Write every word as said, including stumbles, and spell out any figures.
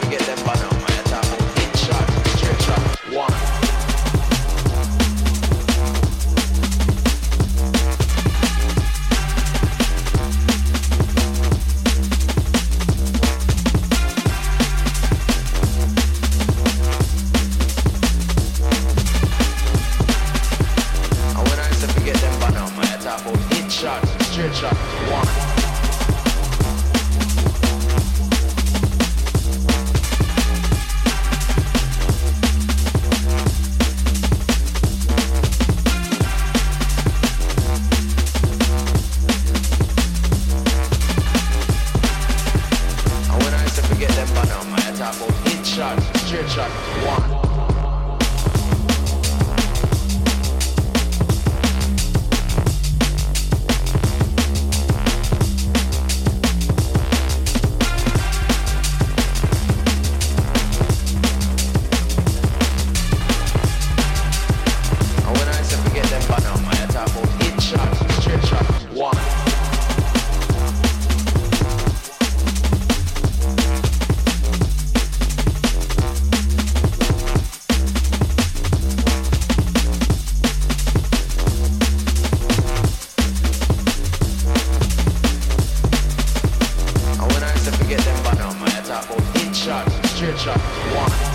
forget them by now. My attack on hit shot, straight shot, one. Shot, straight shot, one. And when I used to forget them by now, my attack on hit shot, straight shot, one. Forget them by now, my attack on hit shot, straight shot, one.